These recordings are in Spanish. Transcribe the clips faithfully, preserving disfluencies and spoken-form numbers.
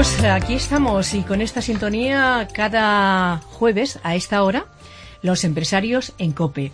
amigos, aquí estamos y con esta sintonía cada jueves a esta hora, los empresarios en COPE.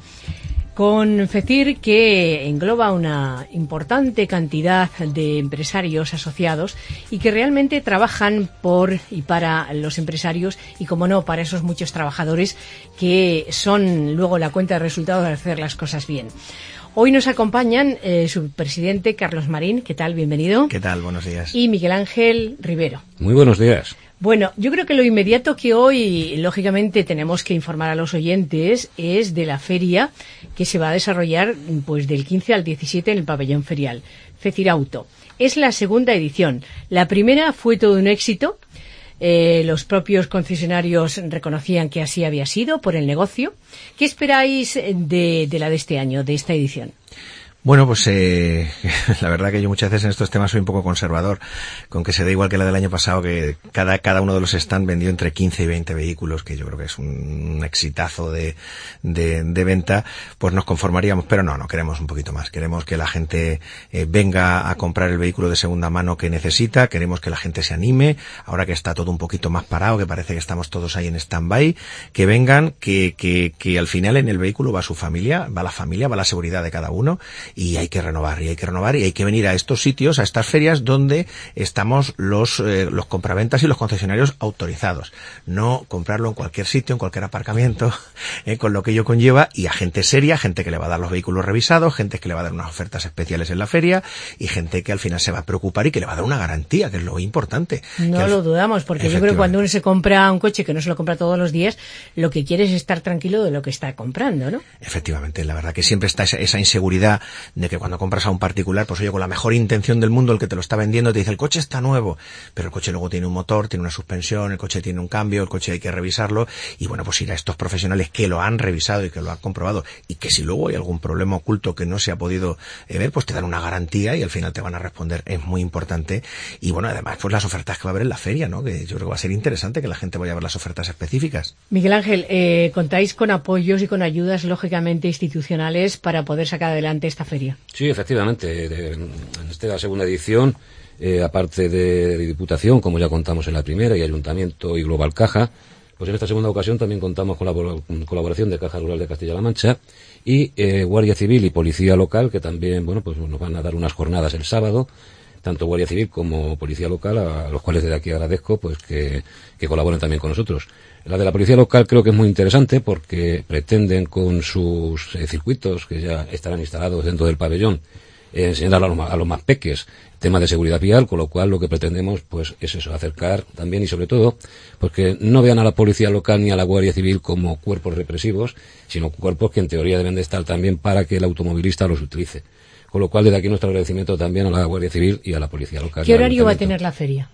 Con FECIR, que engloba una importante cantidad de empresarios asociados y que realmente trabajan por y para los empresarios y, como no, para esos muchos trabajadores que son luego la cuenta de resultados de hacer las cosas bien. Hoy nos acompañan eh, su presidente, Carlos Marín. ¿Qué tal? Bienvenido. ¿Qué tal? Buenos días. Y Miguel Ángel Rivero. Muy buenos días. Bueno, yo creo que lo inmediato que hoy, lógicamente, tenemos que informar a los oyentes es de la feria que se va a desarrollar pues del quince al diecisiete en el pabellón ferial, FECIR Auto. Es la segunda edición. La primera fue todo un éxito. Eh, los propios concesionarios reconocían que así había sido por el negocio. ¿Qué esperáis de, de la de este año, de esta edición? Bueno, pues eh, la verdad que yo muchas veces en estos temas soy un poco conservador, con que se da igual que la del año pasado, que cada cada uno de los stands vendió entre quince y veinte vehículos, que yo creo que es un, un exitazo de, de, de venta, pues nos conformaríamos, pero no, no, queremos un poquito más. Queremos que la gente eh, venga a comprar el vehículo de segunda mano que necesita, queremos que la gente se anime, ahora que está todo un poquito más parado, que parece que estamos todos ahí en stand-by, que vengan, que, que, que al final en el vehículo va su familia, va la familia, va la seguridad de cada uno, y hay que renovar, y hay que renovar, y hay que venir a estos sitios, a estas ferias donde estamos los eh, los compraventas y los concesionarios autorizados. No comprarlo en cualquier sitio, en cualquier aparcamiento, eh, con lo que ello conlleva, y a gente seria, gente que le va a dar los vehículos revisados, gente que le va a dar unas ofertas especiales en la feria, y gente que al final se va a preocupar y que le va a dar una garantía, que es lo importante. No al... lo dudamos, porque yo creo que cuando uno se compra un coche que no se lo compra todos los días, lo que quiere es estar tranquilo de lo que está comprando, ¿no? Efectivamente, la verdad que siempre está esa, esa inseguridad de que cuando compras a un particular, pues oye, con la mejor intención del mundo, el que te lo está vendiendo te dice el coche está nuevo, pero el coche luego tiene un motor, tiene una suspensión, el coche tiene un cambio, el coche hay que revisarlo, y bueno, pues ir a estos profesionales que lo han revisado y que lo han comprobado, y que si luego hay algún problema oculto que no se ha podido eh, ver, pues te dan una garantía y al final te van a responder. Es muy importante. Y bueno, además, pues las ofertas que va a haber en la feria, ¿no? Que yo creo que va a ser interesante que la gente vaya a ver las ofertas específicas. Miguel Ángel, eh, contáis con apoyos y con ayudas, lógicamente, institucionales para poder sacar adelante esta feria. Sí, efectivamente. De, en esta segunda edición, eh, aparte de, de Diputación, como ya contamos en la primera, y Ayuntamiento y Global Caja, pues en esta segunda ocasión también contamos con la con colaboración de Caja Rural de Castilla-La Mancha y eh, Guardia Civil y Policía Local, que también, bueno, pues nos van a dar unas jornadas el sábado, tanto Guardia Civil como Policía Local, a los cuales desde aquí agradezco pues que, que colaboren también con nosotros. La de la Policía Local creo que es muy interesante porque pretenden con sus eh, circuitos, que ya estarán instalados dentro del pabellón, eh, enseñar a los, a los más peques temas de seguridad vial, con lo cual lo que pretendemos pues es eso, acercar también y sobre todo porque no vean a la Policía Local ni a la Guardia Civil como cuerpos represivos, sino cuerpos que en teoría deben de estar también para que el automovilista los utilice. Con lo cual, desde aquí nuestro agradecimiento también a la Guardia Civil y a la Policía Local. ¿Qué horario va a tener la feria?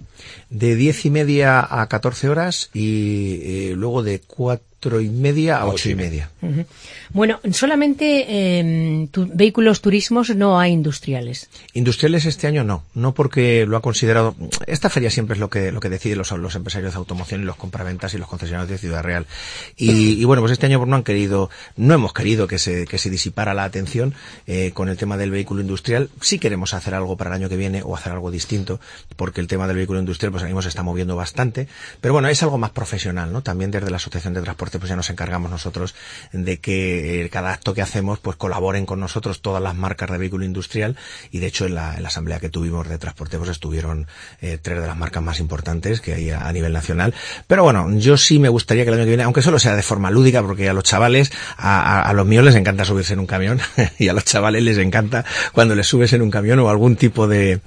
De diez y media a catorce horas y eh, luego de cuatro y media a ocho y media. Uh-huh. Bueno, solamente eh, tu, vehículos turismos, no hay industriales. Industriales este año no, no porque lo ha considerado. Esta feria siempre es lo que lo que deciden los, los empresarios de automoción y los compraventas y los concesionarios de Ciudad Real. Y, y bueno, pues este año no han querido, no hemos querido que se que se disipara la atención eh, con el tema del vehículo industrial. Sí queremos hacer algo para el año que viene o hacer algo distinto, porque el tema del vehículo industrial pues ahora mismo se está moviendo bastante. Pero bueno, es algo más profesional, ¿no? También desde la Asociación de Transporte pues ya nos encargamos nosotros de que eh, cada acto que hacemos pues colaboren con nosotros todas las marcas de vehículo industrial, y de hecho en la, en la asamblea que tuvimos de transporte pues estuvieron eh, tres de las marcas más importantes que hay a, a nivel nacional. Pero bueno, yo sí me gustaría que el año que viene, aunque solo sea de forma lúdica, porque a los chavales, a, a, a los míos les encanta subirse en un camión y a los chavales les encanta cuando les subes en un camión o algún tipo de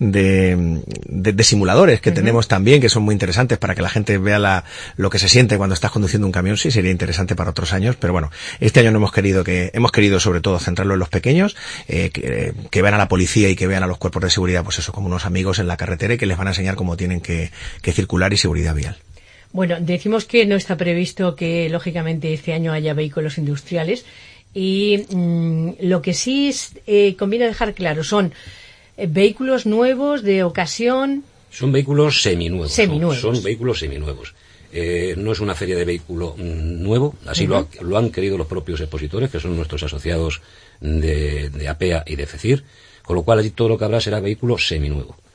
de, de, de simuladores que uh-huh. tenemos también, que son muy interesantes para que la gente vea la, lo que se siente cuando estás conduciendo un camión. Sí, sería interesante para otros años, pero bueno, este año no hemos querido que, hemos querido sobre todo centrarlo en los pequeños, eh, que, que vean a la policía y que vean a los cuerpos de seguridad, pues eso, como unos amigos en la carretera y que les van a enseñar cómo tienen que, que circular y seguridad vial. Bueno, decimos que no está previsto que, lógicamente, este año haya vehículos industriales y mmm, lo que sí es, eh, conviene dejar claro son eh, vehículos nuevos, de ocasión. Son vehículos seminuevos. Seminuevos. Son, son vehículos seminuevos. Eh, no es una feria de vehículo mm, nuevo, así uh-huh. lo, ha, lo han querido los propios expositores, que son nuestros asociados de, de APEA y de FECIR, con lo cual allí todo lo que habrá será vehículo seminuevo.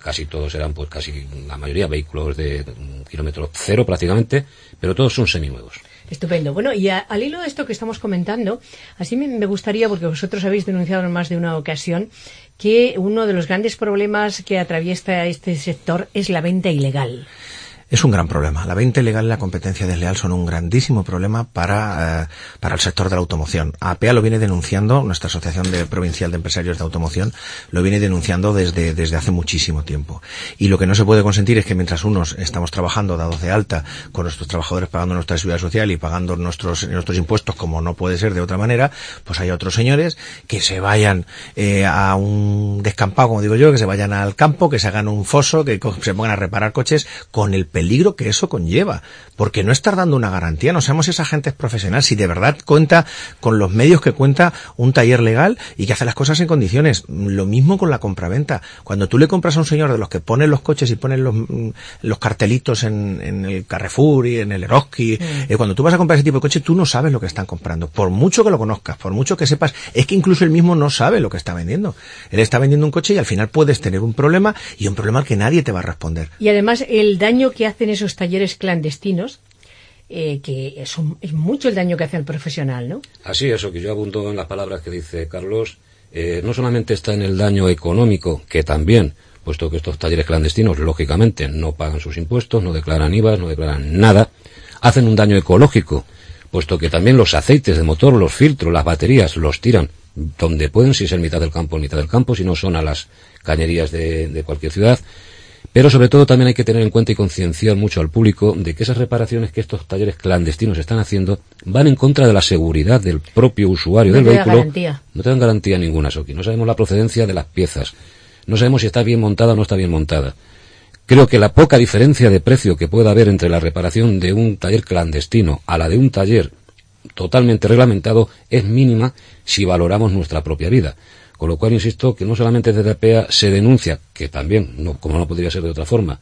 casi todos serán, pues casi la mayoría vehículos de kilómetro cero prácticamente, pero todos son seminuevos. Estupendo. Bueno, y a, al hilo de esto que estamos comentando, así me, me gustaría, porque vosotros habéis denunciado en más de una ocasión, que uno de los grandes problemas que atraviesa este sector es la venta ilegal. Es un gran problema. La venta ilegal y la competencia desleal son un grandísimo problema para, eh, para el sector de la automoción. A P E A lo viene denunciando, nuestra Asociación de, Provincial de Empresarios de Automoción, lo viene denunciando desde, desde hace muchísimo tiempo. Y lo que no se puede consentir es que mientras unos estamos trabajando dados de alta con nuestros trabajadores pagando nuestra seguridad social y pagando nuestros, nuestros impuestos como no puede ser de otra manera, pues hay otros señores que se vayan eh, a un descampado, como digo yo, que se vayan al campo, que se hagan un foso, que se pongan a reparar coches con el peligro que eso conlleva, porque no estar dando una garantía. No sabemos si esa gente es profesional, si de verdad cuenta con los medios que cuenta un taller legal y que hace las cosas en condiciones. Lo mismo con la compraventa. Cuando tú le compras a un señor de los que ponen los coches y ponen los, los cartelitos en, en el Carrefour y en el Eroski, mm. eh, cuando tú vas a comprar ese tipo de coche, tú no sabes lo que están comprando. Por mucho que lo conozcas, por mucho que sepas, es que incluso él mismo no sabe lo que está vendiendo. Él está vendiendo un coche y al final puedes tener un problema, y un problema al que nadie te va a responder. Y además el daño que hacen esos talleres clandestinos, eh, que es, un, es mucho el daño que hace el profesional, ¿no? Así es, que yo abundo en las palabras que dice Carlos. Eh, no solamente está en el daño económico, que también, puesto que estos talleres clandestinos, lógicamente, no pagan sus impuestos, no declaran I V A, no declaran nada, hacen un daño ecológico, puesto que también los aceites de motor, los filtros, las baterías, los tiran donde pueden, si es en mitad del campo, en mitad del campo, si no son a las cañerías de, de cualquier ciudad. Pero sobre todo también hay que tener en cuenta y concienciar mucho al público de que esas reparaciones que estos talleres clandestinos están haciendo van en contra de la seguridad del propio usuario no del vehículo. Garantía. No te dan garantía ninguna, Soki. No sabemos la procedencia de las piezas. No sabemos si está bien montada o no está bien montada. Creo que la poca diferencia de precio que pueda haber entre la reparación de un taller clandestino a la de un taller totalmente reglamentado es mínima si valoramos nuestra propia vida. Con lo cual, insisto, que no solamente desde A P E A se denuncia, que también, no, como no podría ser de otra forma,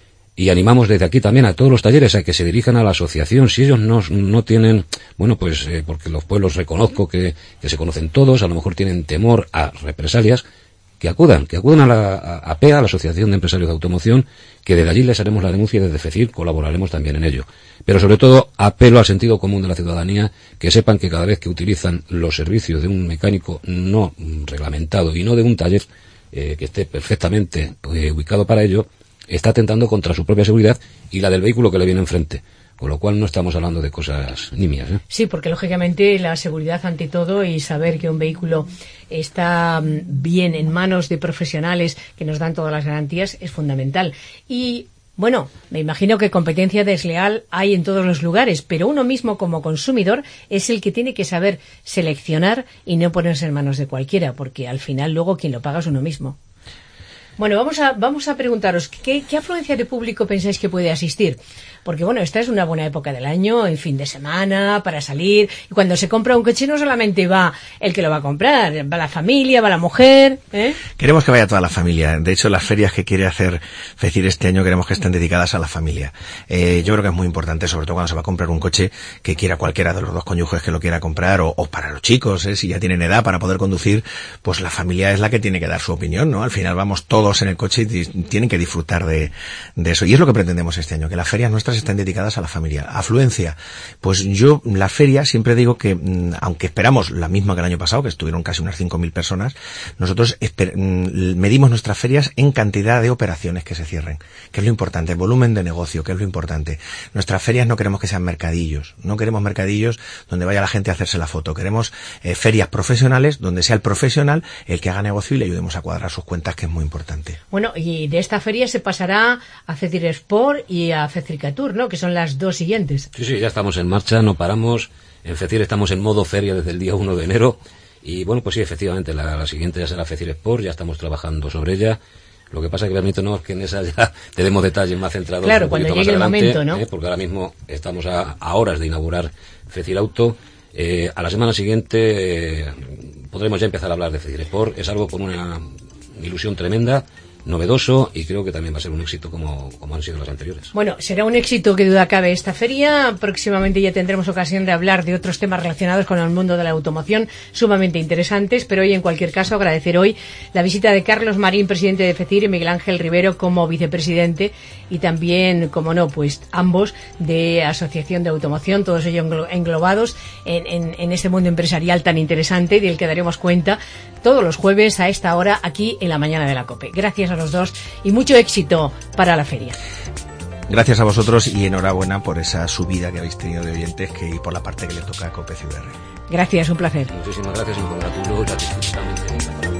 y animamos desde aquí también a todos los talleres a que se dirijan a la asociación, si ellos no, no tienen, bueno, pues, eh, porque los pueblos reconozco que, que se conocen todos, a lo mejor tienen temor a represalias, que acudan, que acudan a la a, a P E A, a la Asociación de Empresarios de Automoción, que desde allí les haremos la denuncia y desde FECIR colaboraremos también en ello. Pero sobre todo apelo al sentido común de la ciudadanía, que sepan que cada vez que utilizan los servicios de un mecánico no reglamentado y no de un taller eh, que esté perfectamente eh, ubicado para ello, está atentando contra su propia seguridad y la del vehículo que le viene enfrente. Con lo cual no estamos hablando de cosas nimias, ¿eh? Sí, porque lógicamente la seguridad ante todo y saber que un vehículo está bien en manos de profesionales que nos dan todas las garantías es fundamental. Y bueno, me imagino que competencia desleal hay en todos los lugares, pero uno mismo como consumidor es el que tiene que saber seleccionar y no ponerse en manos de cualquiera, porque al final luego quien lo paga es uno mismo. Bueno, vamos a vamos a preguntaros, ¿qué, qué afluencia de público pensáis que puede asistir? Porque, bueno, esta es una buena época del año, en fin de semana, para salir. Y cuando se compra un coche no solamente va el que lo va a comprar, va la familia, va la mujer, ¿eh? Queremos que vaya toda la familia. De hecho, las ferias que quiere hacer FECIR este año queremos que estén dedicadas a la familia. Eh, yo creo que es muy importante, sobre todo cuando se va a comprar un coche, que quiera cualquiera de los dos cónyuges que lo quiera comprar, o, o para los chicos, ¿eh? Si ya tienen edad para poder conducir, pues la familia es la que tiene que dar su opinión, ¿no? Al final vamos todos en el coche y tienen que disfrutar de, de eso. Y es lo que pretendemos este año, que las ferias nuestras estén dedicadas a la familia. Afluencia. Pues yo, la feria, siempre digo que, aunque esperamos la misma que el año pasado, que estuvieron casi unas cinco mil personas, nosotros esper- medimos nuestras ferias en cantidad de operaciones que se cierren, que es lo importante, el volumen de negocio, que es lo importante. Nuestras ferias no queremos que sean mercadillos, no queremos mercadillos donde vaya la gente a hacerse la foto, queremos eh, ferias profesionales donde sea el profesional el que haga negocio y le ayudemos a cuadrar sus cuentas, que es muy importante. Bueno, y de esta feria se pasará a FECIR Sport y a FECIRCATUR, ¿no? Que son las dos siguientes. Sí, sí, ya estamos en marcha, no paramos. En FECIR estamos en modo feria desde el día uno de enero. Y bueno, pues sí, efectivamente, la, la siguiente ya será FECIR Sport, ya estamos trabajando sobre ella. Lo que pasa es que permítanos que en esa ya te demos detalles más centrados. Claro, un cuando poquito llegue más adelante, el momento, ¿no? ¿eh? Porque ahora mismo estamos a, a horas de inaugurar FECIR Auto. Eh, a la semana siguiente eh, podremos ya empezar a hablar de FECIR Sport. Es algo con una ilusión tremenda. novedoso y creo que también va a ser un éxito como, como han sido las anteriores. Bueno, será un éxito que duda cabe esta feria. Próximamente ya tendremos ocasión de hablar de otros temas relacionados con el mundo de la automoción sumamente interesantes, pero hoy en cualquier caso agradecer hoy la visita de Carlos Marín, presidente de FECIR, y Miguel Ángel Rivero como vicepresidente, y también, como no, pues ambos de Asociación de Automoción, todos ellos englobados en, en, en este mundo empresarial tan interesante del que daremos cuenta todos los jueves a esta hora aquí en la mañana de la COPE. Gracias a los dos y mucho éxito para la feria. Gracias a vosotros y enhorabuena por esa subida que habéis tenido de oyentes que, y por la parte que le toca a COPE C V R. Gracias, un placer. Muchísimas gracias y me congratulo.